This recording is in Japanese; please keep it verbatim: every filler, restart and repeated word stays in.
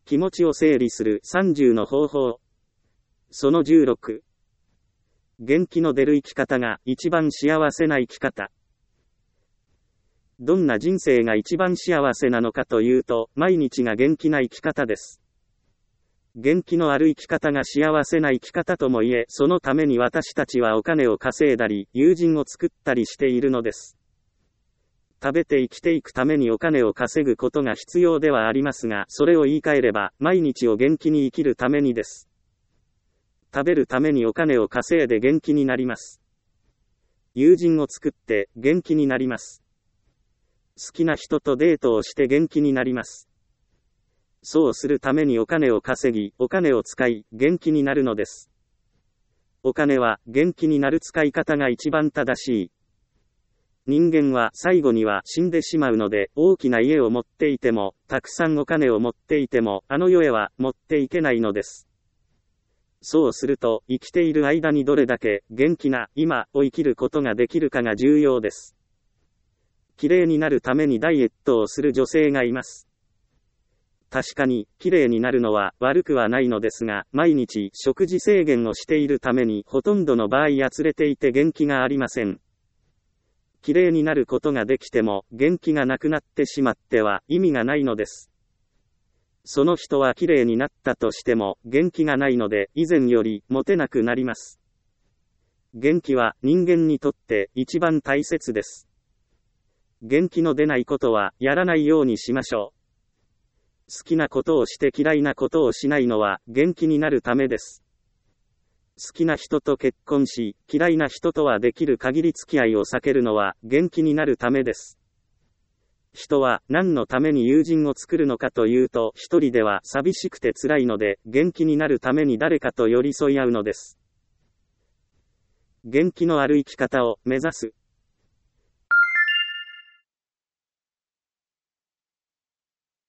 気持ちを整理するさんじゅうの方法。そのじゅうろく。元気の出る生き方が一番幸せな生き方。どんな人生が一番幸せなのかというと、毎日が元気な生き方です。元気のある生き方が幸せな生き方ともいえ、そのために私たちはお金を稼いだり、友人を作ったりしているのです。食べて生きていくためにお金を稼ぐことが必要ではありますが、それを言い換えれば、毎日を元気に生きるためにです。食べるためにお金を稼いで元気になります。友人を作って元気になります。好きな人とデートをして元気になります。そうするためにお金を稼ぎ、お金を使い、元気になるのです。お金は元気になる使い方が一番正しい。人間は最後には死んでしまうので、大きな家を持っていても、たくさんお金を持っていても、あの世へは持っていけないのです。そうすると、生きている間にどれだけ元気な今を生きることができるかが重要です。綺麗になるためにダイエットをする女性がいます。確かに、綺麗になるのは悪くはないのですが、毎日食事制限をしているためにほとんどの場合やつれていて元気がありません。綺麗になることができても元気がなくなってしまっては意味がないのです。その人は綺麗になったとしても元気がないので以前よりモテなくなります。元気は人間にとって一番大切です。元気の出ないことはやらないようにしましょう。好きなことをして嫌いなことをしないのは元気になるためです。好きな人と結婚し、嫌いな人とはできる限り付き合いを避けるのは元気になるためです。人は何のために友人を作るのかというと、一人では寂しくて辛いので、元気になるために誰かと寄り添い合うのです。元気のある生き方を目指す。